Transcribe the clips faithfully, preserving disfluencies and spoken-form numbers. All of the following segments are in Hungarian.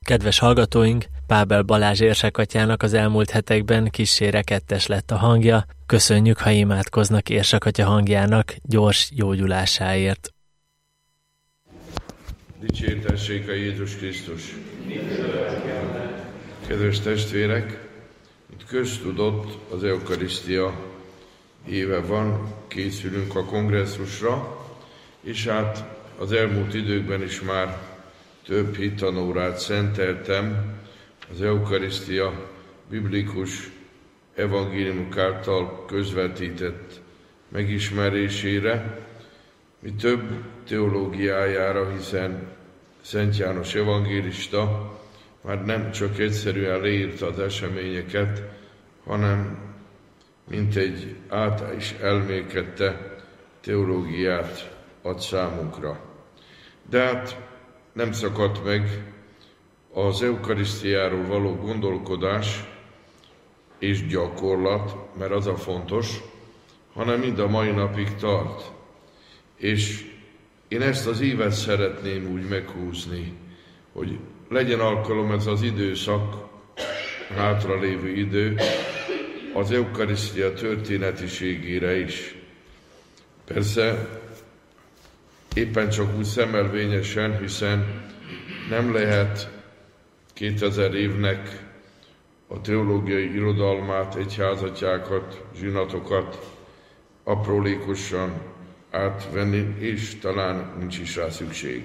Kedves hallgatóink, Pábel Balázs érsekatyának az elmúlt hetekben kissé rekettes lett a hangja. Köszönjük, ha imádkoznak érsekatya hangjának gyors gyógyulásáért. Dicsértessék a Jézus Krisztus! Kedves testvérek, itt köztudott az eukarisztia éve van, készülünk a kongresszusra, és hát az elmúlt időkben is már több hittanórát szenteltem az eukarisztia biblikus evangéliumok által közvetített megismerésére, mi több teológiájára, hiszen Szent János evangélista már nem csak egyszerűen leírta az eseményeket, hanem mint egy át is elmélkedte teológiát ad számunkra. De hát nem szakadt meg az eukarisztiáról való gondolkodás és gyakorlat, mert az a fontos, hanem mind a mai napig tart. És én ezt az évet szeretném úgy meghúzni, hogy legyen alkalom ez az időszak, hátralévő idő, az eukarisztia történetiségére is. Persze éppen csak úgy szemelvényesen, hiszen nem lehet kétezer évnek a teológiai irodalmát, egyházatjákat, zsinatokat aprólékosan átvenni, és talán nincs is rá szükség.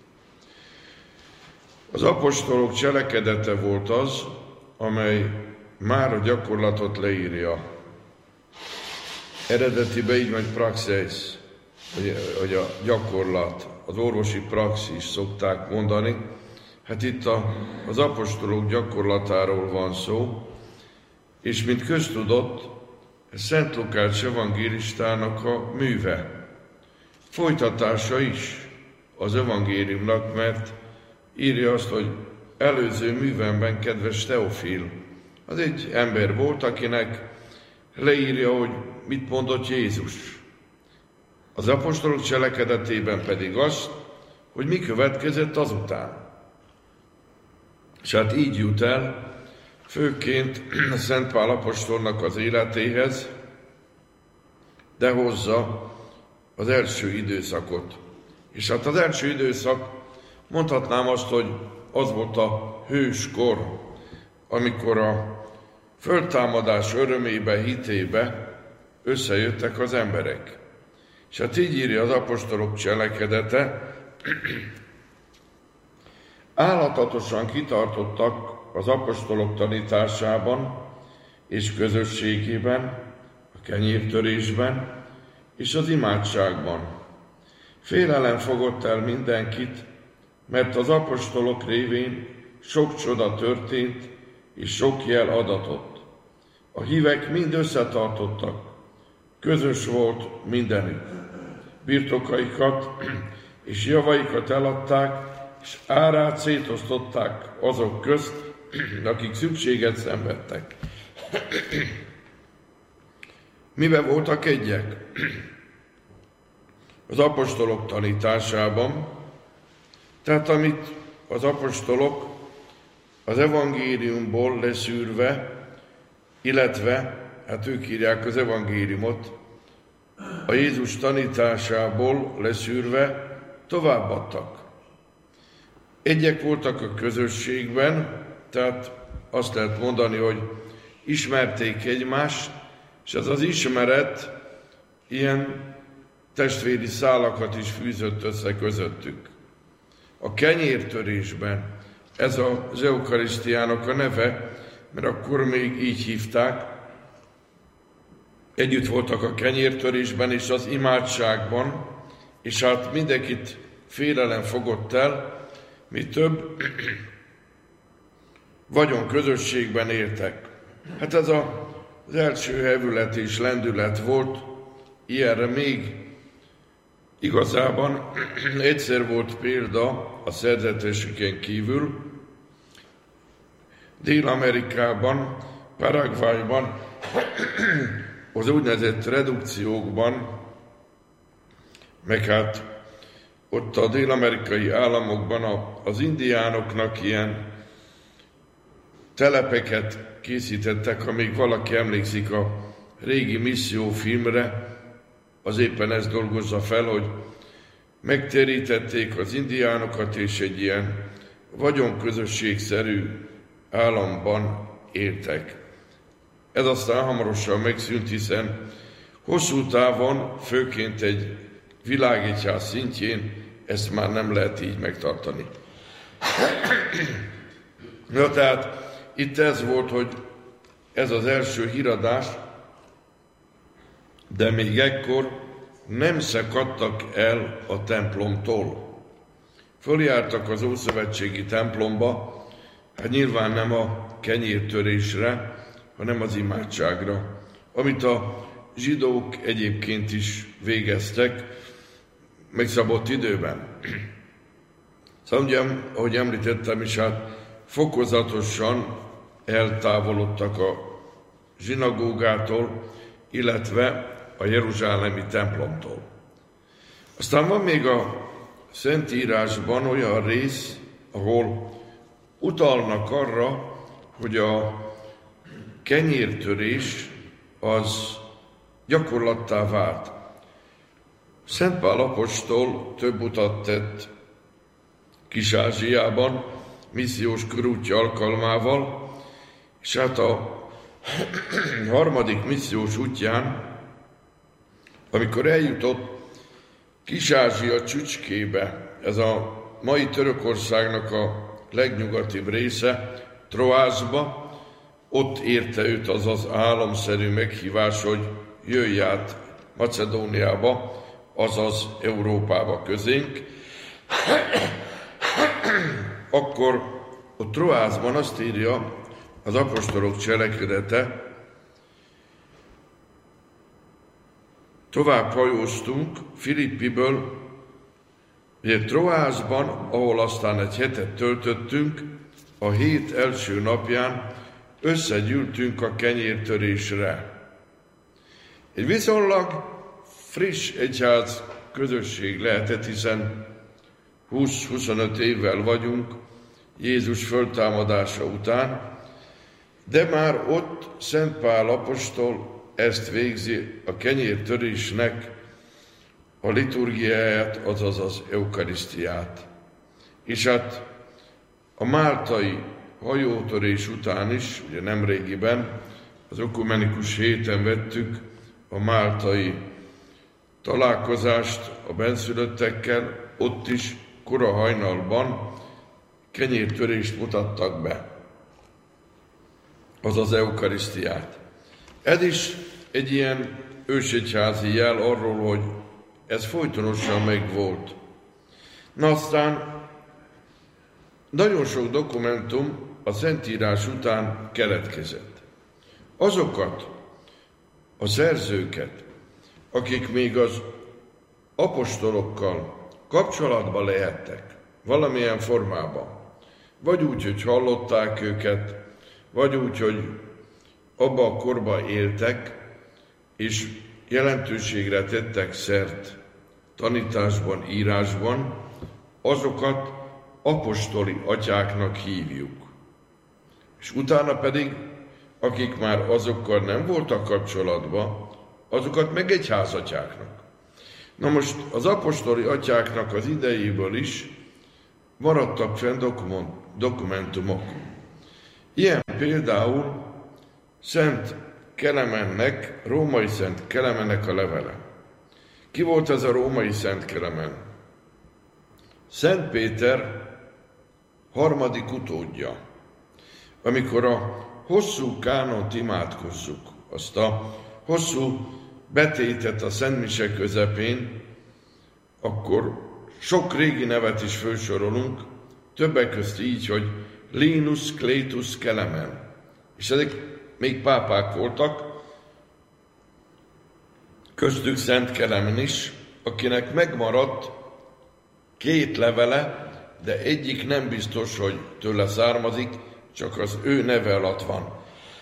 Az apostolok cselekedete volt az, amely már a gyakorlatot leírja. Eredetiben így van praxis, hogy a gyakorlat, az orvosi praxis szokták mondani. Hát itt a, az apostolok gyakorlatáról van szó, és mint köztudott, Szent Lukács evangélistának a műve, folytatása is az evangéliumnak, mert írja azt, hogy előző művemben, kedves Teofil, az egy ember volt, akinek leírja, hogy mit mondott Jézus. Az apostolok cselekedetében pedig azt, hogy mi következett azután. És hát így jut el főként Szent Pál apostolnak az életéhez, de hozza az első időszakot. És hát az első időszak, mondhatnám azt, hogy az volt a hőskor, amikor a földtámadás örömébe, hitébe összejöttek az emberek. És hát így írja az apostolok cselekedete, állatatosan kitartottak az apostolok tanításában és közösségében, a kenyértörésben és az imádságban. Félelem fogott el mindenkit, mert az apostolok révén sok csoda történt és sok jel adatott. A hívek mind összetartottak, közös volt mindenük. Birtokaikat és javaikat eladták, és árát szétosztották azok közt, akik szükséget szenvedtek. Miben voltak egyek? Az apostolok tanításában, tehát amit az apostolok az evangéliumból leszűrve, illetve, hát ők írják az evangéliumot, a Jézus tanításából leszűrve továbbadtak. Egyek voltak a közösségben, tehát azt lehet mondani, hogy ismerték egymást, és az az ismeret ilyen testvéri szálakat is fűzött össze közöttük. A kenyértörésben, ez az eukarisztiának a neve, mert akkor még így hívták, együtt voltak a kenyértörésben és az imádságban, és hát mindenkit félelem fogott el, mi több, vagyon közösségben éltek. Hát ez a, az első hevület és lendület volt, ilyenre még igazában egyszer volt példa a szerzeteseken kívül, Dél-Amerikában, Paraguayban, az úgynevezett redukciókban, meg hát ott a dél-amerikai államokban az indiánoknak ilyen telepeket készítettek, ha még valaki emlékszik a régi missziófilmre, az éppen ezt dolgozza fel, hogy megtérítették az indiánokat, és egy ilyen vagyonközösségszerű államban éltek. Ez aztán hamarosan megszűnt, hiszen hosszú távon, főként egy világegyház szintjén ezt már nem lehet így megtartani. Na tehát itt ez volt, hogy ez az első híradás, de még ekkor nem szakadtak el a templomtól. Följártak az ószövetségi templomba, hát nyilván nem a kenyértörésre, hanem az imádságra, amit a zsidók egyébként is végeztek megszabott időben. Szóval ugye, ahogy említettem is, hát fokozatosan eltávolodtak a zsinagógától, illetve a jeruzsálemi templomtól. Aztán van még a Szentírásban olyan rész, ahol utalnak arra, hogy a kenyértörés az gyakorlattá vált. Szent Pál apostol több utat tett Kis-Ázsiában, missziós körútja alkalmával, és hát a harmadik missziós útján, amikor eljutott Kis-Ázsia csücskébe, ez a mai Törökországnak a legnyugatibb része, Troászba, ott érte őt az az álomszerű meghívás, hogy jöjj át Macedóniába, azaz Európába közénk. Akkor ott Troászban azt írja az apostolok cselekedete, tovább hajóztunk Filippiből, ugye Troászban, ahol aztán egy hetet töltöttünk, a hét első napján összegyűltünk a kenyértörésre. Egy viszonylag friss egyház közösség lehetett, hiszen húsz-huszonöt évvel vagyunk Jézus föltámadása után, de már ott Szent Pál apostol ezt végzi, a kenyértörésnek a liturgiáját, azaz az eukarisztiát. És hát a máltai hajótörés után is, ugye nemrégiben, az ökumenikus héten vettük a máltai találkozást a benszülöttekkel, ott is kora hajnalban kenyértörést mutattak be, azaz eukarisztiát. Ez is egy ilyen ősegyházi jel arról, hogy ez folytonosan megvolt. Na aztán nagyon sok dokumentum a Szentírás után keletkezett. Azokat a szerzőket, akik még az apostolokkal kapcsolatban lehettek, valamilyen formában, vagy úgy, hogy hallották őket, vagy úgy, hogy abba a korban éltek, és jelentőségre tettek szert tanításban, írásban, azokat apostoli atyáknak hívjuk. És utána pedig, akik már azokkal nem voltak kapcsolatban, azokat meg egyházatyáknak. Na most az apostoli atyáknak az idejéből is maradtak fenn dokumentumok. Ilyen például Szent Kelemennek, római Szent Kelemennek a levele. Ki volt ez a római Szent Kelemen? Szent Péter harmadik utódja. Amikor a hosszú kánont imádkozzuk, azt a hosszú betétet a szentmise közepén, akkor sok régi nevet is felsorolunk, többek közt így, hogy Linus Cletus Kelemen. És ezek még pápák voltak, köztük Szent Kelemen is, akinek megmaradt két levele, de egyik nem biztos, hogy tőle származik, csak az ő neve alatt van.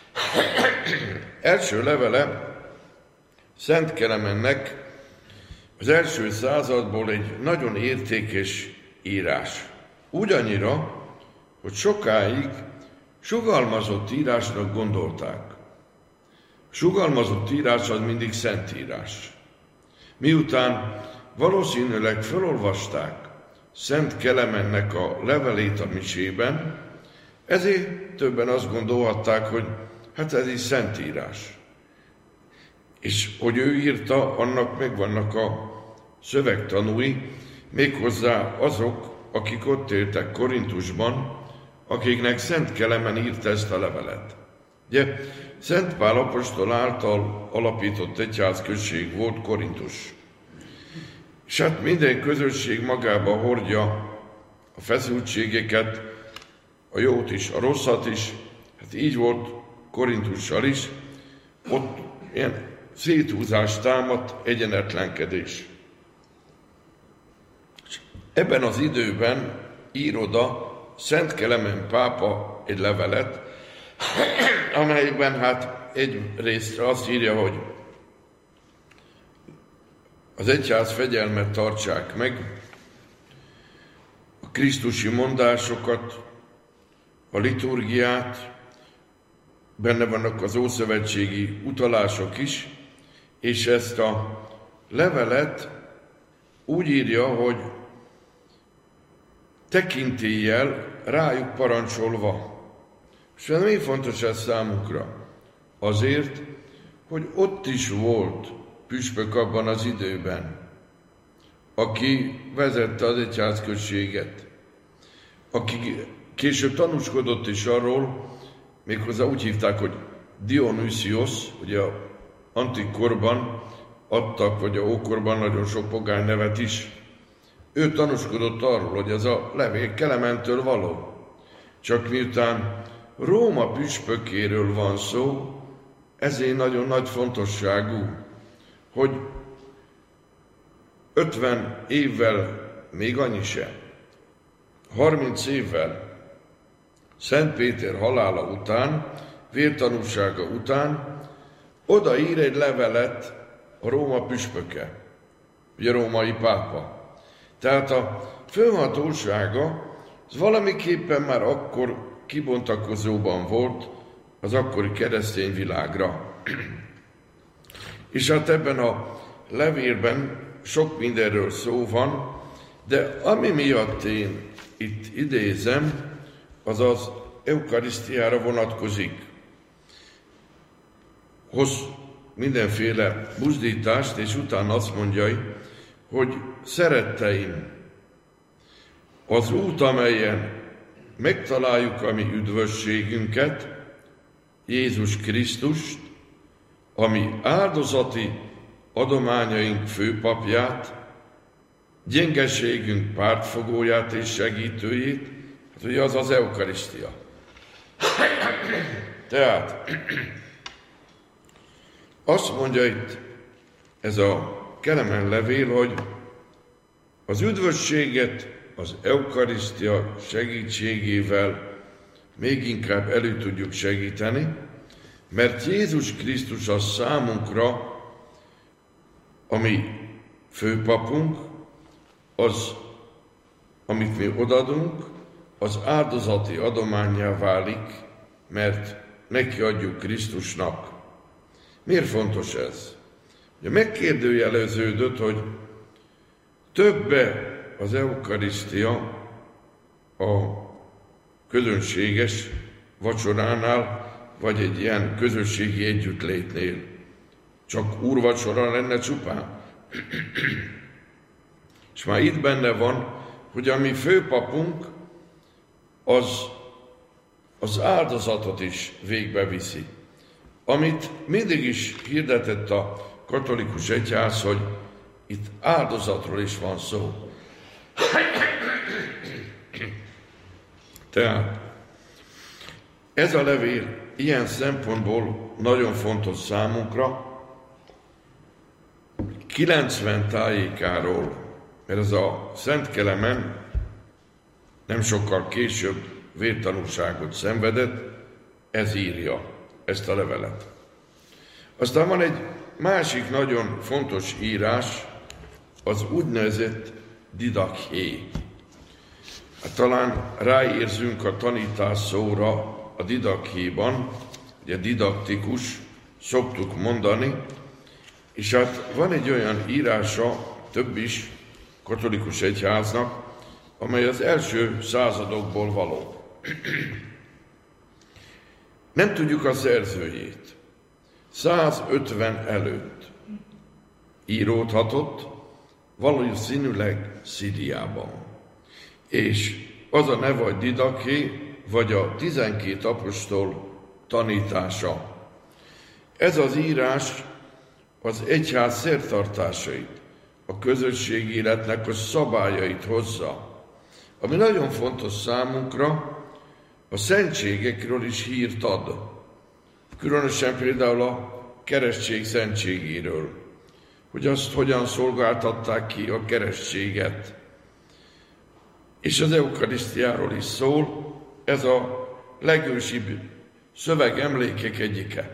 Első levele Szent Kelemennek az első századból egy nagyon értékes írás. Úgy annyira, hogy sokáig sugalmazott írásnak gondolták. Sugalmazott írás az mindig szentírás. Miután valószínűleg felolvasták Szent Kelemennek a levelét a misében, ezért többen azt gondolhatták, hogy hát ez is szentírás. És hogy ő írta, annak megvannak a szövegtanúi, méghozzá azok, akik ott éltek Korintusban, akiknek Szent Kelemen írta ezt a levelet. Ugye, Szent Pál apostol által alapított egyházközség volt Korintus. És hát minden közösség magába hordja a feszültségeket, a jót is, a rosszat is. Hát így volt Korintussal is. Ott ilyen széthúzás támadt, egyenetlenkedés. És ebben az időben ír oda Szent Kelemen pápa egy levelet, amelyben hát egyrészt azt írja, hogy az egyház fegyelmet tartsák meg, a krisztusi mondásokat, a liturgiát, benne vannak az ószövetségi utalások is, és ezt a levelet úgy írja, hogy tekintéllyel rájuk parancsolva. És mi fontos ez számunkra? Azért, hogy ott is volt püspök abban az időben, aki vezette az egyházközséget, aki később tanúskodott is arról, méghozzá úgy hívták, hogy Dionysios, ugye a antik korban adtak, vagy a ókorban nagyon sok pogány nevet is. Ő tanúskodott arról, hogy ez a levél Kelementől való. Csak miután Róma püspökéről van szó, ezért nagyon nagy fontosságú, hogy ötven évvel, még annyi se, harminc évvel Szent Péter halála után, vértanúsága után odaír egy levelet a Róma püspöke, ugye a római pápa. Tehát a főhatósága az valamiképpen már akkor kibontakozóban volt az akkori keresztény világra. És hát ebben a levélben sok mindenről szó van, de ami miatt én itt idézem, az az eukarisztiára vonatkozik. Hoz mindenféle buzdítást, és utána azt mondja, hogy szeretteim, az út, amelyen megtaláljuk a mi üdvösségünket, Jézus Krisztust, ami áldozati adományaink főpapját, gyengeségünk pártfogóját és segítőjét, hát ugye az az eukarisztia. Tehát azt mondja itt ez a Kelemen levél, hogy az üdvösséget az eukarisztia segítségével még inkább elő tudjuk segíteni, mert Jézus Krisztus az számunkra, ami főpapunk, az, amit mi odadunk, az áldozati adománnyá válik, mert neki adjuk Krisztusnak. Miért fontos ez? Ugye megkérdőjeleződött, hogy többe az eukarisztia a közönséges vacsoránál, vagy egy ilyen közösségi együttlétnél. Csak úrvacsora lenne csupán. És már itt benne van, hogy a mi főpapunk az, az áldozatot is végbe viszi. Amit mindig is hirdetett a katolikus egyház, hogy itt áldozatról is van szó. Tehát ez a levél ilyen szempontból nagyon fontos számunkra, kilencven tájékáról, mert ez a Szent Kelemen nem sokkal később vértanúságot szenvedett, ez írja ezt a levelet. Aztán van egy másik nagyon fontos írás, az úgynevezett didakhé. Hát talán ráérzünk a tanítás szóra a a didakhéban, ugye didaktikus, szoktuk mondani, és hát van egy olyan írása, több is, katolikus egyháznak, amely az első századokból való. Nem tudjuk a szerzőjét. százötven előtt íródhatott, valószínűleg Szíriában. És az a neve, hogy Didaké, vagy a tizenkét apostol tanítása. Ez az írás az egyház szertartásait, a közösségi életnek a szabályait hozza, ami nagyon fontos számunkra, a szentségekről is hírt ad. Különösen például a keresztség szentségéről, hogy azt hogyan szolgáltatták ki a keresztséget. És az eukarisztiáról is szól, ez a legősibb szövegemlékek egyike.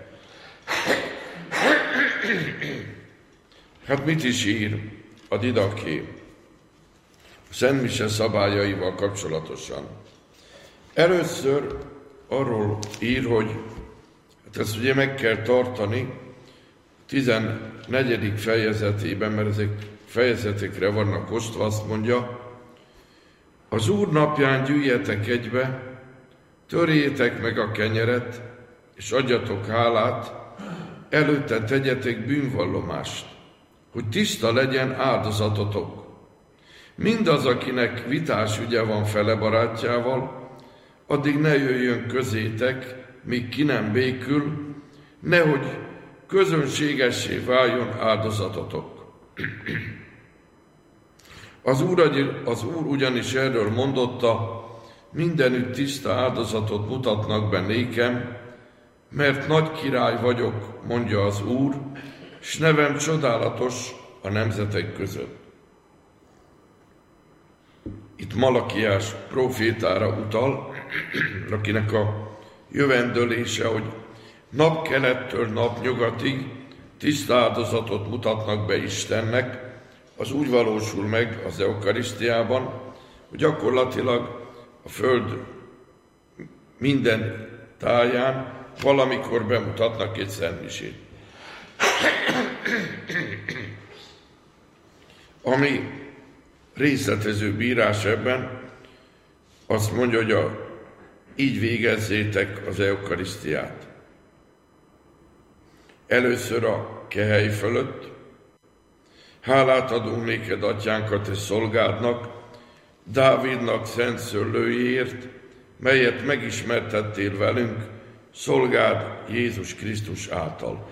Hát mit is ír a Didaké a Szent Mise szabályaival kapcsolatosan? Először arról ír, hogy hát ezt ugye meg kell tartani tizennegyedik fejezetében, mert ezek fejezetekre vannak osztva, azt mondja, az Úr napján gyűjjetek egybe, törjétek meg a kenyeret, és adjatok hálát, előtte tegyetek bűnvallomást, hogy tiszta legyen áldozatotok. Mindaz, akinek vitás ügye van fele barátjával, addig ne jöjjön közétek, míg ki nem békül, nehogy közönségessé váljon áldozatotok. Az Úr, az Úr ugyanis erről mondotta, mindenütt tiszta áldozatot mutatnak be nékem, mert nagy király vagyok, mondja az Úr, s nevem csodálatos a nemzetek között. Itt Malakiás prófétára utal, akinek a jövendőlése, hogy napkelettől napnyugatig tiszta áldozatot mutatnak be Istennek, az úgy valósul meg az eukarisztiában, hogy gyakorlatilag a föld minden táján valamikor bemutatnak egy szentmisét. Ami részletező bírás ebben, azt mondja, hogy a, így végezzétek az eukarisztiát. Először a kehely fölött, hálát adunk néked, atyánkat és szolgádnak, Dávidnak szent szőlőjéért, melyet megismertettél velünk, szolgád Jézus Krisztus által.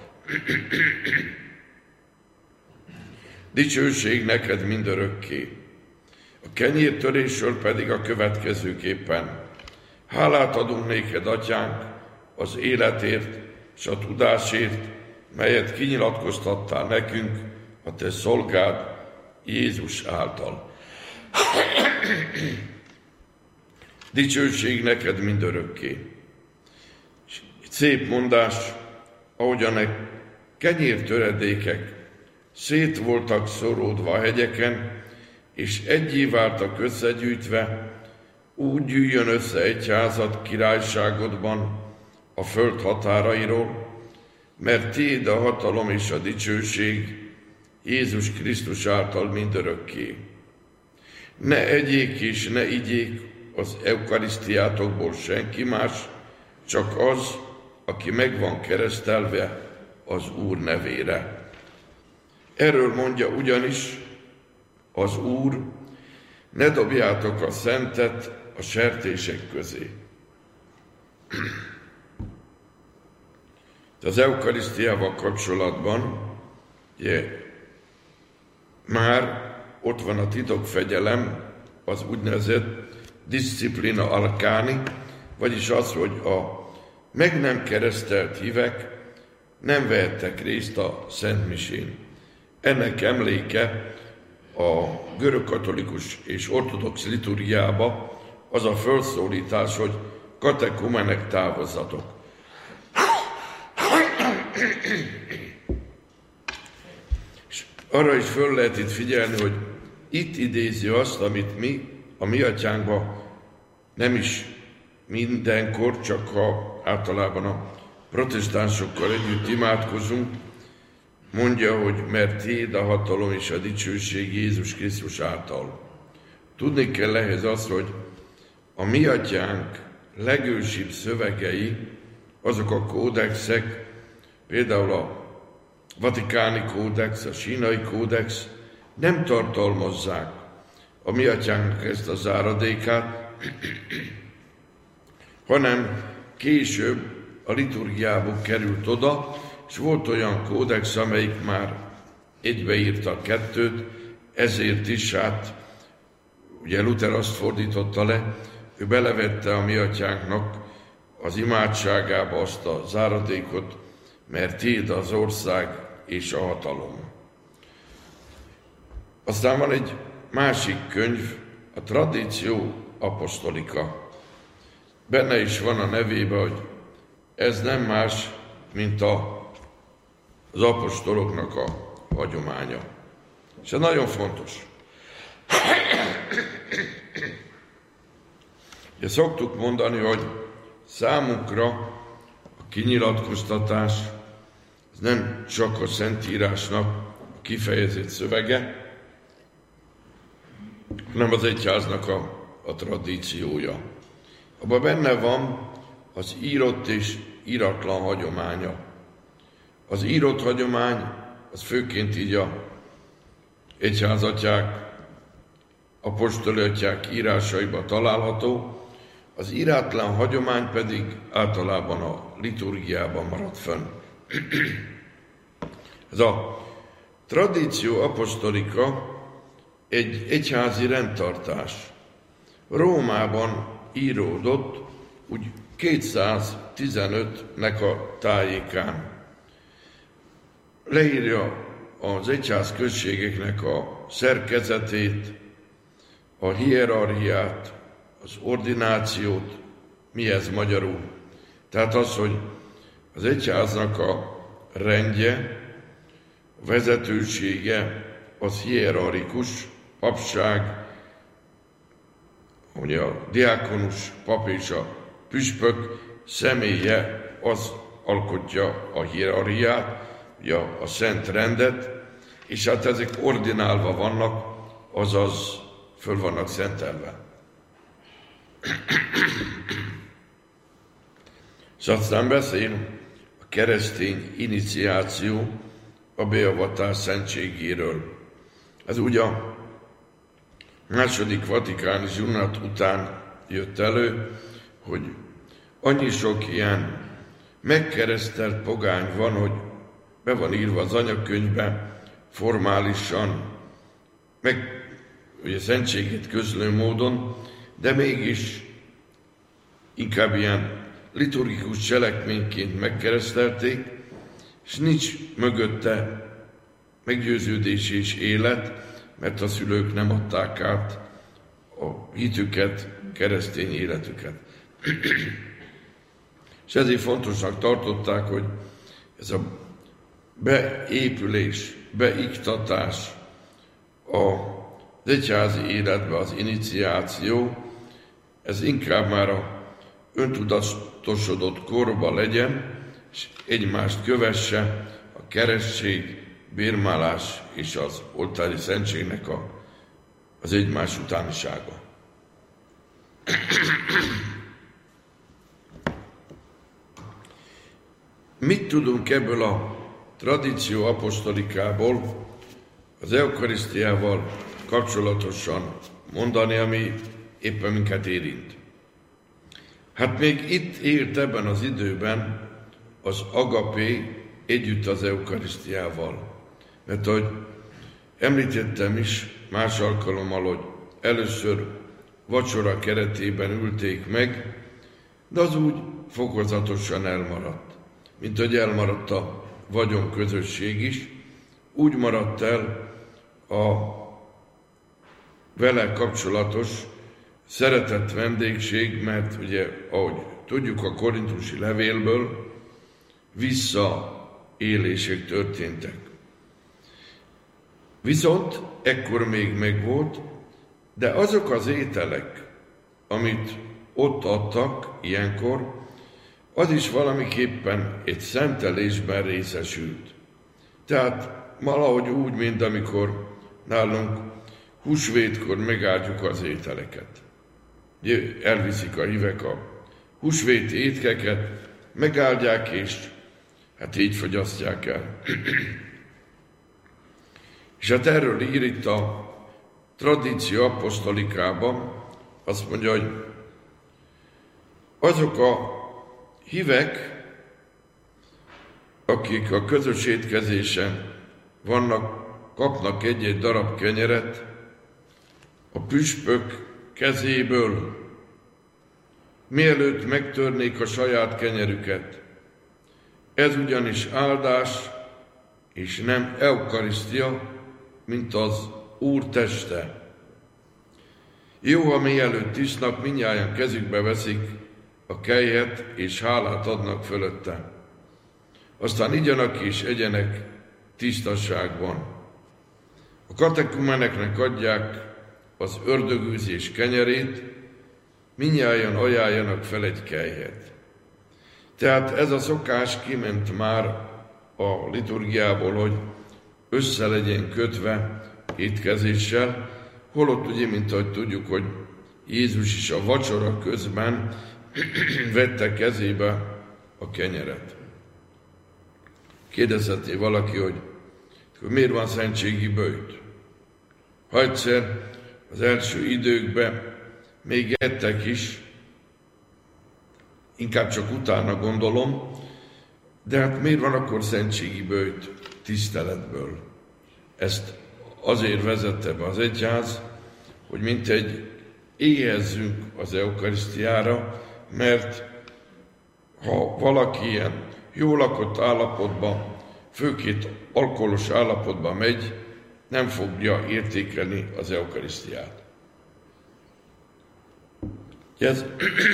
Dicsőség neked mindörökké. A kenyértörésről pedig a következőképpen. Hálát adunk néked, atyánk, az életért és a tudásért, melyet kinyilatkoztattál nekünk, a te szolgád Jézus által. Dicsőség neked mindörökké. Szép mondás, ahogyan a kenyértöredékek szét voltak szoródva a hegyeken, és egyé váltak összegyűjtve, úgy gyűjjön össze egyházad királyságodban a föld határairól, mert tiéd a hatalom és a dicsőség Jézus Krisztus által mindörökké. Ne egyék és ne igyék az eukarisztiátokból senki más, csak az, aki meg van keresztelve az Úr nevére. Erről mondja ugyanis az Úr, ne dobjátok a szentet a sertések közé. Az eukarisztiával kapcsolatban ugye, már ott van a titokfegyelem, az úgynevezett disciplina arcani, vagyis az, hogy a meg nem keresztelt hívek nem vehettek részt a szentmisén. Ennek emléke a görögkatolikus és ortodox liturgiába az a felszólítás, hogy katekumenek távozzatok. És arra is föl lehet itt figyelni, hogy itt idézi azt, amit mi, a mi atyánkban nem is mindenkor, csak ha általában a protestánsokkal együtt imádkozunk, mondja, hogy mert tiéd a hatalom és a dicsőség Jézus Krisztus által. Tudni kell ehhez azt, hogy a mi atyánk legősibb szövegei, azok a kódexek, például a Vatikáni kódex, a Sínai kódex nem tartalmazzák a mi atyánknak ezt a záradékát, hanem később a liturgiából került oda, és volt olyan kódex, amelyik már egybeírta a kettőt, ezért is, hát ugye Luther azt fordította le, ő belevette a mi atyánknak az imádságába azt a záradékot, mert tiéd az ország és a hatalom. Aztán van egy másik könyv, a Traditio Apostolica. Benne is van a nevében, hogy ez nem más, mint a, az apostoloknak a hagyománya. És ez nagyon fontos. Ugye szoktuk mondani, hogy számunkra a kinyilatkoztatás ez nem csak a Szentírásnak a kifejezett szövege, hanem az egyháznak a, a tradíciója. Abban benne van az írott és íratlan hagyománya. Az írott hagyomány, az főként így a egyházatyák, apostoli atyák írásaiban található, az írátlan hagyomány pedig általában a liturgiában marad fönn. Ez a Traditio Apostolica egy egyházi rendtartás. Rómában íródott, úgy kétszáztizenötnek a tájékán. Leírja az egyház községeknek a szerkezetét, a hierarchiát, az ordinációt, mi ez magyarul? Tehát az, hogy az egyháznak a rendje, a vezetősége, az hierarchikus, papság, ugye a diákonus, pap és a püspök személye az alkotja a hierarchiát, ugye a szent rendet, és hát ezek ordinálva vannak, azaz föl vannak szentelve. És aztán beszél a keresztény iniciáció, a beavatás szentségéről. Ez ugye a második vatikáni zsunat után jött elő, hogy annyi sok ilyen megkeresztelt pogány van, hogy be van írva az anyakönyvbe formálisan, meg ugye szentségét közlő módon, de mégis inkább ilyen liturgikus cselekményként megkeresztelték, és nincs mögötte meggyőződés és élet, mert a szülők nem adták át a hitüket, keresztény életüket. És ezért fontosnak tartották, hogy ez a beépülés, beiktatás az egyházi életbe, az iniciáció, ez inkább már a öntudatosodott korba legyen, és egymást kövesse a keresztség, bérmálás és az oltári szentségnek a, az egymás utánisága. Mit tudunk ebből a tradíció apostolikából, az eukarisztiával kapcsolatosan mondani, ami éppen minket érint? Hát még itt élt ebben az időben az agapé együtt az eukarisztiával. Mert ahogy említettem is más alkalommal, hogy először vacsora keretében ülték meg, de az úgy fokozatosan elmaradt. Mint hogy elmaradt a vagyonközösség is, úgy maradt el a vele kapcsolatos szeretett vendégség, mert ugye, ahogy tudjuk a korintusi levélből, visszaélések történtek. Viszont ekkor még megvolt, de azok az ételek, amit ott adtak ilyenkor, az is valamiképpen egy szentelésben részesült. Tehát valahogy úgy, mint amikor nálunk húsvétkor megáldjuk az ételeket. Elviszik a hívek a húsvéti étkeket, megáldják, és hát így fogyasztják el. És hát erről ír itt a tradíció apostolikába, azt mondja, hogy azok a hívek, akik a közös étkezésen vannak, kapnak egy-egy darab kenyeret a püspök kezéből, mielőtt megtörnék a saját kenyerüket. Ez ugyanis áldás, és nem eukarisztia, mint az Úr teste. Jó, ha mielőtt isznak, mindnyájan kezükbe veszik a kelyhet, és hálát adnak fölötte. Aztán igyanak és egyenek tisztasságban. A katekumeneknek adják az ördögűzés kenyerét, mindnyájan ajánljanak fel egy kelyhet. Tehát ez a szokás kiment már a liturgiából, hogy össze legyen kötve étkezéssel, holott ugye, mint ahogy tudjuk, hogy Jézus is a vacsora közben vette kezébe a kenyeret. Kérdezhetné valaki, hogy miért van szentségi böjt? Ha egyszer az első időkben még ettek is, inkább csak utána gondolom, de hát miért van akkor szentségi böjt tiszteletből? Ezt azért vezette be az egyház, hogy mintegy éhezzünk az eukarisztiára, mert ha valaki ilyen jól lakott állapotban, főként alkoholos állapotban megy, nem fogja értékelni az eukarisztiát. Ez,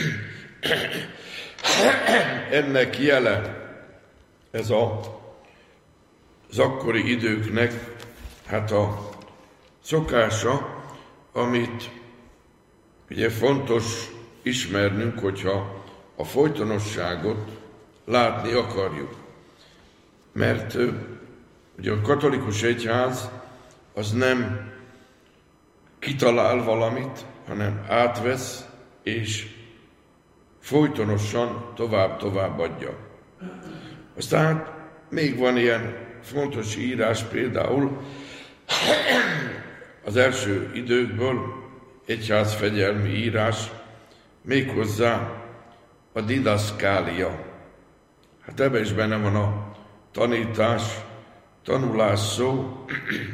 ennek jele, ez a, az akkori időknek, hát a szokása, amit ugye fontos ismernünk, hogyha a folytonosságot látni akarjuk. Mert ugye a katolikus egyház az nem kitalál valamit, hanem átvesz, és folytonosan tovább-tovább adja. Aztán még van ilyen fontos írás, például az első időkből egyházfegyelmi írás, méghozzá a didaszkália. Hát ebben is benne van a tanítás, tanulás szó.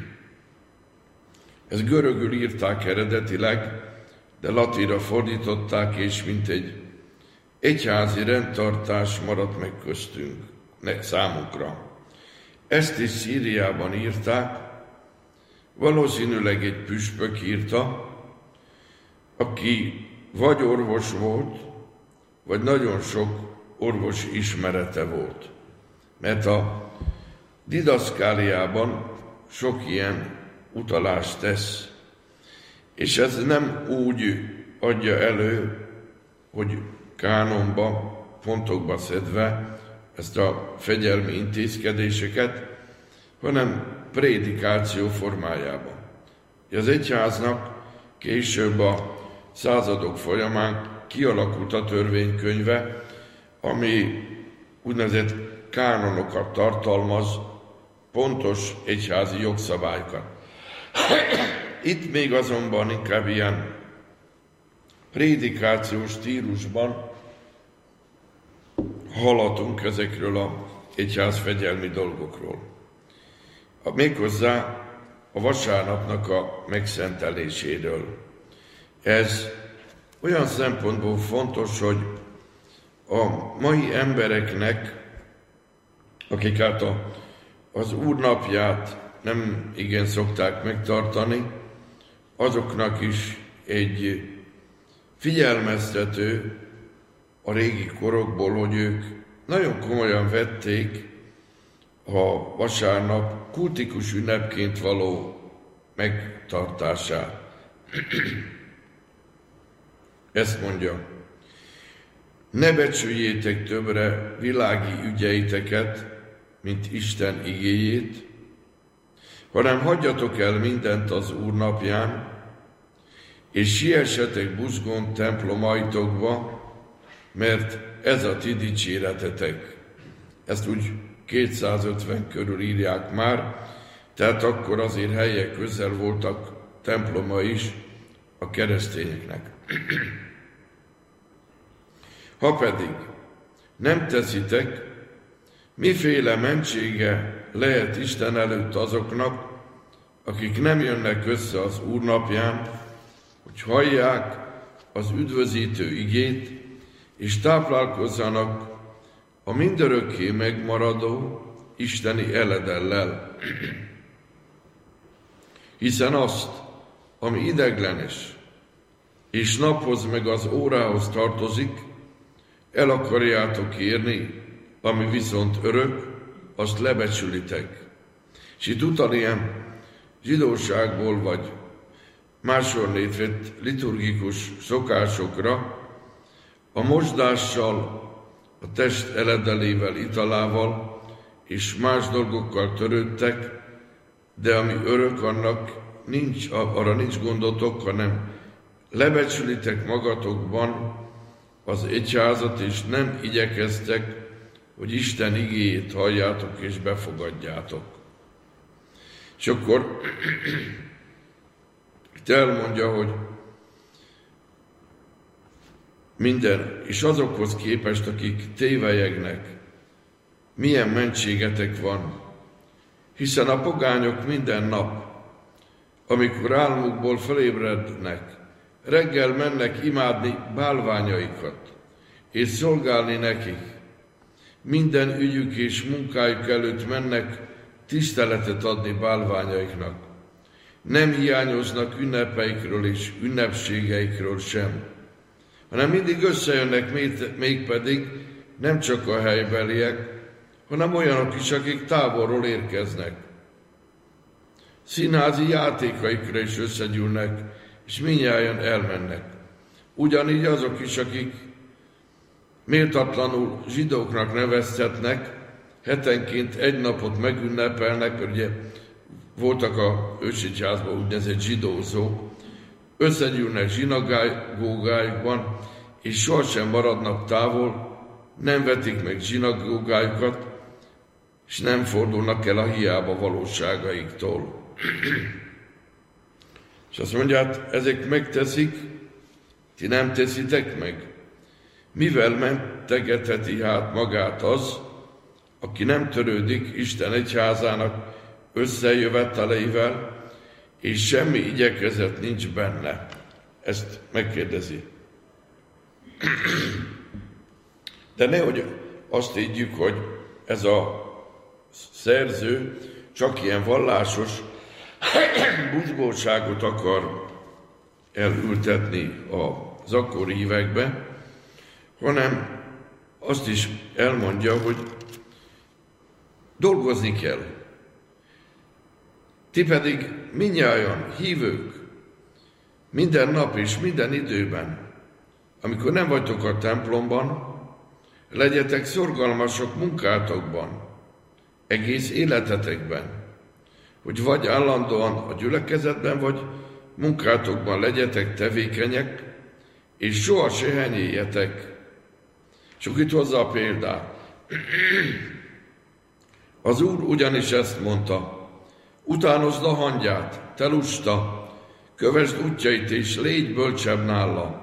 Ezt görögül írták eredetileg, de latinra fordították, és mint egy egyházi rendtartás maradt meg köztünk, számunkra. Ezt is Szíriában írták, valószínűleg egy püspök írta, aki vagy orvos volt, vagy nagyon sok orvosi ismerete volt. Mert a didaszkáliában sok ilyen utalást tesz, és ez nem úgy adja elő, hogy kánonba, pontokba szedve ezt a fegyelmi intézkedéseket, hanem prédikáció formájában. Az egyháznak később a századok folyamán kialakult a törvénykönyve, ami úgynevezett kánonokat tartalmaz, pontos egyházi jogszabályokat. Itt még azonban inkább ilyen prédikációs stílusban hallatunk ezekről az egyházfegyelmi dolgokról. A méghozzá a vasárnapnak a megszenteléséről. Ez olyan szempontból fontos, hogy a mai embereknek, akik hát a, az Úr napját nem igen szokták megtartani, azoknak is egy figyelmeztető a régi korokból, hogy ők nagyon komolyan vették a vasárnap kultikus ünnepként való megtartását. Ezt mondja, Ne becsüljétek többre világi ügyeiteket, mint Isten igéjét, hanem hagyjatok el mindent az Úr napján, és siessetek buzgón templomaitokba, mert ez a ti dicséretetek. Ezt úgy kétszázötven körül írják már, tehát akkor azért helyek közel voltak temploma is a keresztényeknek. Ha pedig nem teszitek, miféle mentsége lehet Isten előtt azoknak, akik nem jönnek össze az Úr napján, hogy hallják az üdvözítő igét, és táplálkozzanak a mindörökké megmaradó isteni eledellel. Hiszen azt, ami ideglenes, és naphoz meg az órához tartozik, el akarjátok érni, ami viszont örök, azt lebecsülitek. És itt utal ilyen zsidóságból vagy máshol vett liturgikus szokásokra, a mosdással, a test eledelével, italával és más dolgokkal törődtek, de ami örök, annak nincs, arra nincs gondotok, hanem lebecsülitek magatokban az egyházat, és nem igyekeztek, hogy Isten igéjét halljátok és befogadjátok. És akkor itt elmondja, hogy minden, és azokhoz képest, akik tévelyegnek, milyen mentségetek van, hiszen a pogányok minden nap, amikor álmukból felébrednek, reggel mennek imádni bálványaikat, és szolgálni nekik. Minden ügyük és munkájuk előtt mennek tiszteletet adni bálványaiknak. Nem hiányoznak ünnepeikről és ünnepségeikről sem, hanem mindig összejönnek, mégpedig nem csak a helybeliek, hanem olyanok is, akik távolról érkeznek. Színházi játékaikra is összegyűlnek, és mindnyájan elmennek. Ugyanígy azok is, akik méltatlanul zsidóknak neveztetnek, hetenként egy napot megünnepelnek, mert ugye voltak a ősegyházban úgynevezett zsidózók, összegyűlnek zsinagógájukban, és sohasem maradnak távol, nem vetik meg zsinagógájukat, és nem fordulnak el a hiába valóságaiktól. És azt mondja, hát ezek megteszik, ti nem teszitek meg. Mivel mentegetheti hát magát az, aki nem törődik Isten egyházának összejöveteleivel, és semmi igyekezet nincs benne? Ezt megkérdezi. De nehogy azt higgyük, hogy ez a szerző csak ilyen vallásos buzgóságot akar elültetni az akkori évekbe, hanem azt is elmondja, hogy dolgozni kell. Ti pedig mindnyájan hívők, minden nap és minden időben, amikor nem vagytok a templomban, legyetek szorgalmasok munkátokban, egész életetekben, hogy vagy állandóan a gyülekezetben, vagy munkátokban legyetek tevékenyek, és soha se henyéljetek. Csak itt hozzá a példát. Az Úr ugyanis ezt mondta: utánozd a hangyát, te lusta, kövesd útjait, és légy bölcsebb nála.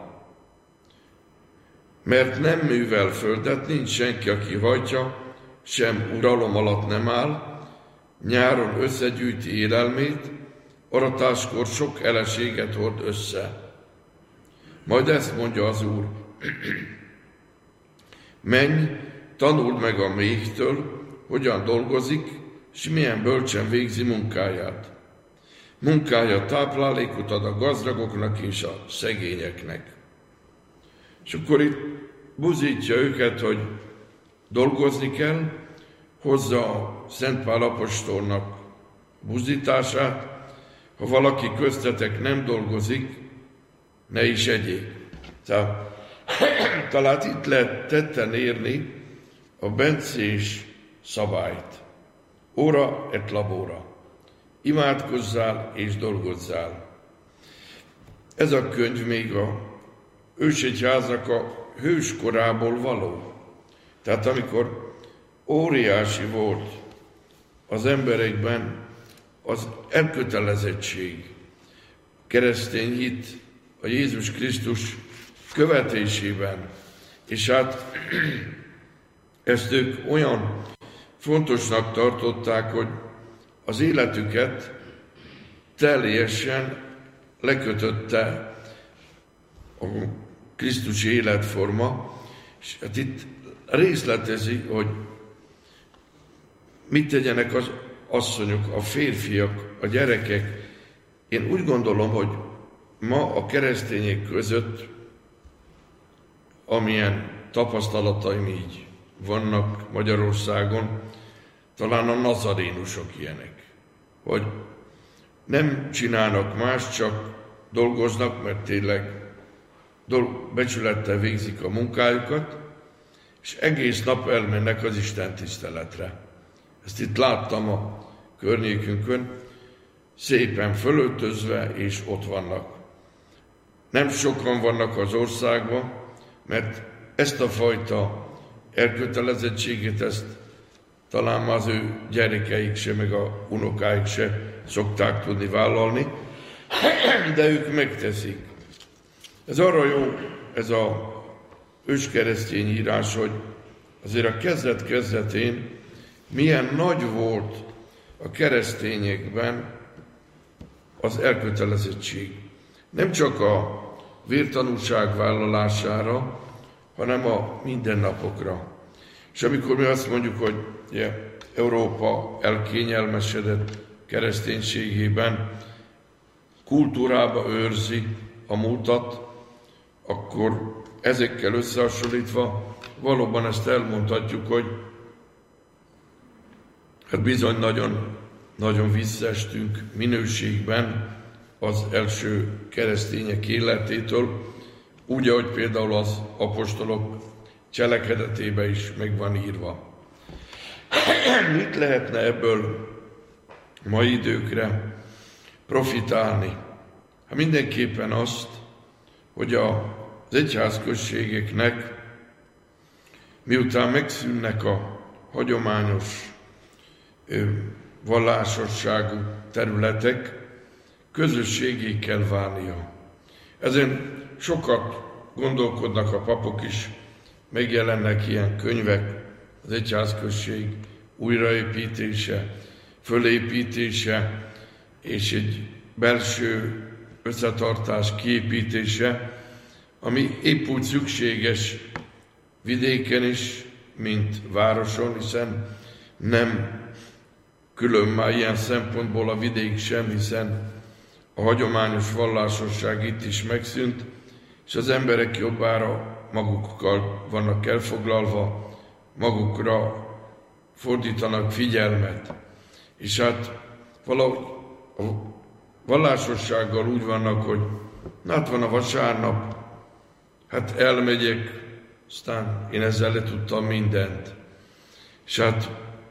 Mert nem művel földet, nincs senki, aki hajtja, sem uralom alatt nem áll, nyáron összegyűjti élelmét, aratáskor sok eleséget hord össze. Majd ezt mondja az Úr: menj, tanuld meg a méhtől, hogyan dolgozik, és milyen bölcsen végzi munkáját. Munkája táplálékot ad a gazdagoknak és a szegényeknek. És akkor itt buzítja őket, hogy dolgozni kell, hozza a Szent Pál apostolnak buzítását: ha valaki köztetek nem dolgozik, ne is egyék. Tehát Talán itt lehet tetten érni a bencés szabályt. Ora et labora. Imádkozzál és dolgozzál. Ez a könyv még a ősegyháznak a hőskorából való. Tehát amikor óriási volt az emberekben az elkötelezettség, keresztény hit a Jézus Krisztus követésében, és hát ezt ők olyan fontosnak tartották, hogy az életüket teljesen lekötötte a Krisztusi életforma, és hát itt részletezi, hogy mit tegyenek az asszonyok, a férfiak, a gyerekek. Én úgy gondolom, hogy ma a keresztények között, amilyen tapasztalataim így vannak Magyarországon, talán a nazarénusok ilyenek, hogy nem csinálnak más, csak dolgoznak, mert tényleg becsülettel végzik a munkájukat, és egész nap elmennek az Isten tiszteletre. Ezt itt láttam a környékünkön, szépen fölöltözve, és ott vannak. Nem sokan vannak az országban, mert ezt a fajta elkötelezettséget, ezt talán már az ő gyerekeik se, meg a unokáik se szokták tudni vállalni, de ők megteszik. Ez arra jó, ez a őskeresztény írás, hogy azért a kezdet-kezdetén milyen nagy volt a keresztényekben az elkötelezettség. Nem csak a vértanúság vállalására, hanem a mindennapokra. És amikor mi azt mondjuk, hogy yeah, Európa elkényelmesedett kereszténységében, kultúrába őrzi a múltat, akkor ezekkel összehasonlítva valóban ezt elmondhatjuk, hogy hát bizony nagyon, nagyon visszaestünk minőségben az első keresztények életétől, úgy, ahogy például az apostolok cselekedetébe is meg van írva. Mit lehetne ebből mai időkre profitálni? Hát mindenképpen azt, hogy az egyházközségeknek, miután megszűnnek a hagyományos vallásosságú területek, közösségé kell válnia. Ezen sokat gondolkodnak a papok is, megjelennek ilyen könyvek, az egyházközség újraépítése, fölépítése és egy belső összetartás kiépítése, ami épp úgy szükséges vidéken is, mint városon, hiszen nem külön már ilyen szempontból a vidék sem, hiszen a hagyományos vallásosság itt is megszűnt, és az emberek jobbára magukkal vannak elfoglalva, magukra fordítanak figyelmet. És hát valahogy a vallásossággal úgy vannak, hogy na, hát van a vasárnap, hát elmegyek, aztán én ezzel letudtam mindent. És hát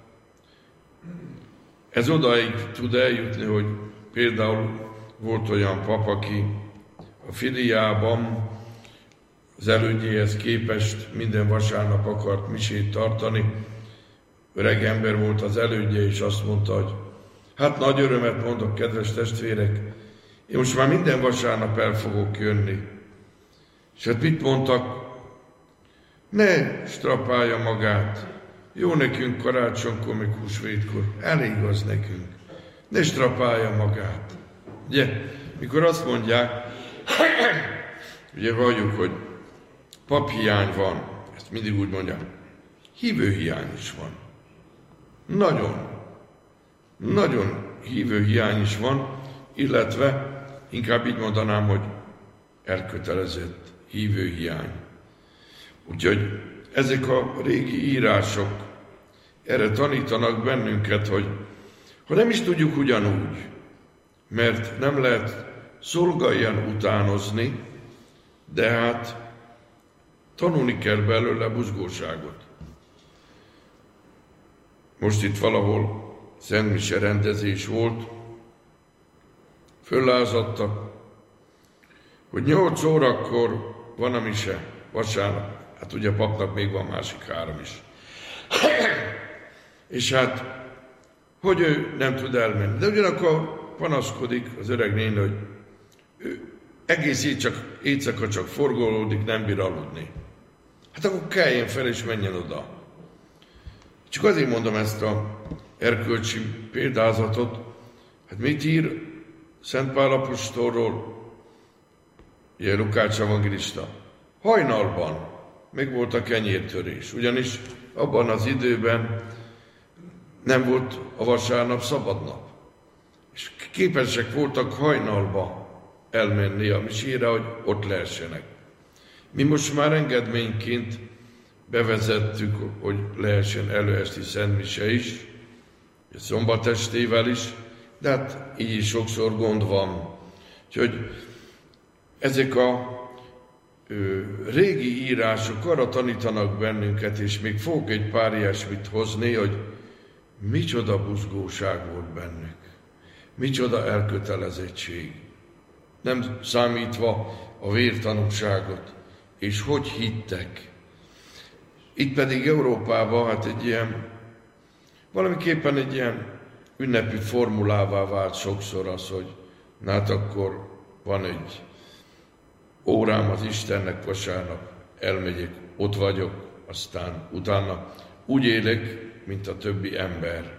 ez odaig tud eljutni, hogy például volt olyan pap, aki a filiában az elődjéhez képest minden vasárnap akart misét tartani. Öreg ember volt az elődje, és azt mondta, hogy hát nagy örömet mondok, kedves testvérek, én most már minden vasárnap el fogok jönni. És hát mit mondtak? Ne strapálja magát, jó nekünk karácsonykor, meg húsvétkor, elég az nekünk. Ne strapálja magát. Ugye, mikor azt mondják, ugye valljuk, hogy paphiány van, ezt mindig úgy mondják, hívőhiány is van. Nagyon, nagyon hívőhiány is van, illetve inkább így mondanám, hogy elkötelezett hívőhiány. Úgyhogy ezek a régi írások erre tanítanak bennünket, hogy ha nem is tudjuk ugyanúgy, mert nem lehet szolgáljan utánozni, de hát Tanulni kell belőle buzgóságot. Most itt valahol szentmise rendezés volt, föllázadtak, hogy nyolc órakor van a mise, vasárnap. Hát ugye a papnak még van másik három is. És hát, hogy ő nem tud elmenni. De ugyanakkor panaszkodik az öreg néni, hogy ő egész éjszaka, éjszaka csak forgolódik, nem bír aludni. Hát akkor keljen fel és menjen oda. Csak azért mondom ezt a erkölcsi példázatot, hát mit ír Szent Pál apostolról, ugye Lukács evangélista? Hajnalban még volt a kenyértörés, ugyanis abban az időben nem volt a vasárnap szabadnap. És képesek voltak hajnalba elmenni a misére, hogy ott lehessenek. Mi most már engedményként bevezettük, hogy lehessen előesti szentmise is, szombatestével is, de hát így is sokszor gond van. Úgyhogy ezek a ö, régi írások arra tanítanak bennünket, és még fogok egy pár ilyesmit hozni, hogy micsoda buzgóság volt bennük, micsoda elkötelezettség, nem számítva a vértanúságot, és hogy hittek. Itt pedig Európában hát egy ilyen, valamiképpen egy ilyen ünnepi formulává vált sokszor az, hogy na hát akkor van egy órám az Istennek vasárnap, elmegyek, ott vagyok, aztán utána úgy élek, mint a többi ember.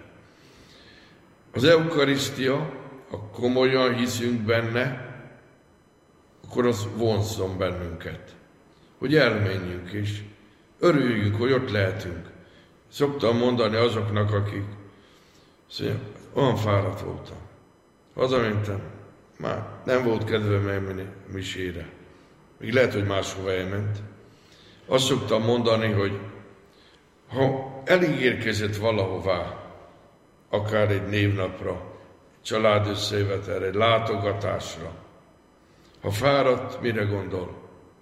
Az eukarisztia, ha komolyan hiszünk benne, akkor az vonzzon bennünket, hogy elmenjünk és örüljünk, hogy ott lehetünk. Szoktam mondani azoknak, akik szóval, olyan fáradt voltam. Hazamentem, már nem volt kedvem elmenni misére. Még lehet, hogy máshova elment. Azt szoktam mondani, hogy ha elígérkezett valahová, akár egy névnapra, család összejövetelre, egy látogatásra, ha fáradt, mire gondol?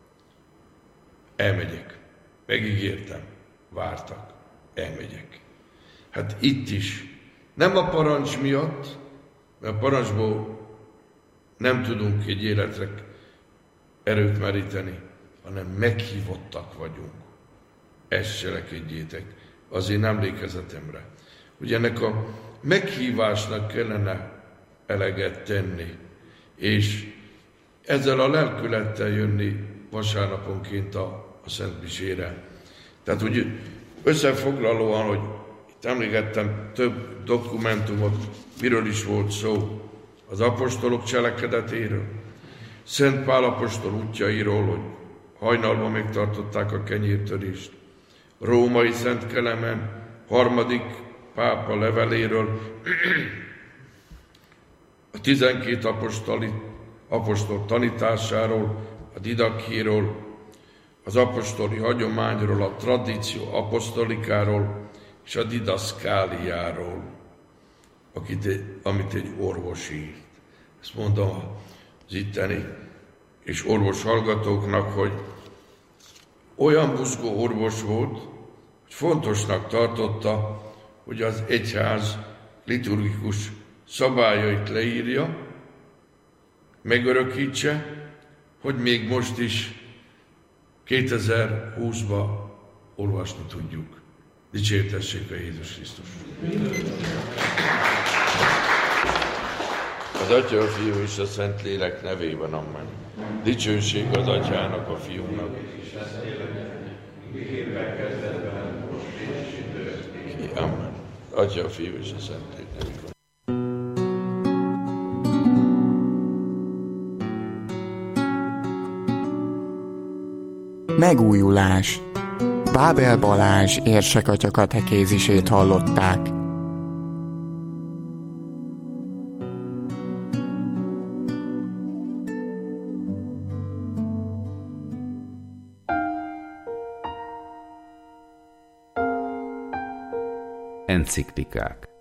Elmegyek. Megígértem. Vártak. Elmegyek. Hát itt is. Nem a parancs miatt, mert a parancsból nem tudunk egy életre erőt meríteni, hanem meghívottak vagyunk. Ezt cselekedjétek az én emlékezetemre. Ugye ennek a meghívásnak kellene eleget tenni, és ezzel a lelkülettel jönni vasárnaponként a, a Szent Misére. Tehát úgy összefoglalóan, hogy itt emlékeztem több dokumentumot, miről is volt szó, az apostolok cselekedetéről, Szent Pál apostol útjairól, hogy hajnalban megtartották a kenyértörést, római Szent Kelemen harmadik pápa leveléről, a tizenkét apostoli, apostol tanításáról, a didakhéról, az apostoli hagyományról, a tradíció apostolikáról és a didaszkáliáról, akit, amit egy orvos írt. Ezt mondom az itteni és orvos hallgatóknak, hogy olyan buzgó orvos volt, hogy fontosnak tartotta, hogy az egyház liturgikus szabályait leírja, megörökítse, hogy még most is kétezer-húszban olvasni tudjuk. Dicsértessék a Jézus Krisztus! Az Atya, a Fiú és a Szentlélek nevében, amen. Dicsőség az Atyának, a Fiúnak. Amen. Atya, a Fiú és a Szentlélek nevében. Megújulás. Bábel Balázs érsekatya katekézisét hallották. Enciklikák.